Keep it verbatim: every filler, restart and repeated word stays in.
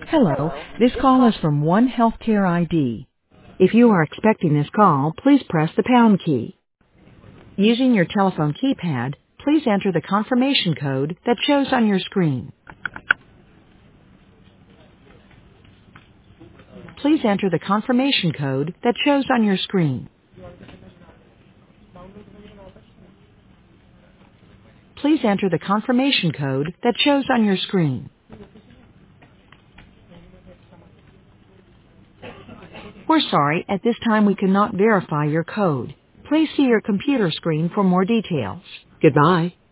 Hello, this call is from One Healthcare I D. If you are expecting this call, please press the pound key. Using your telephone keypad, please enter the confirmation code that shows on your screen. Please enter the confirmation code that shows on your screen. Please enter the confirmation code that shows on your screen. We're sorry, at this time we cannot verify your code. Please see your computer screen for more details. Goodbye.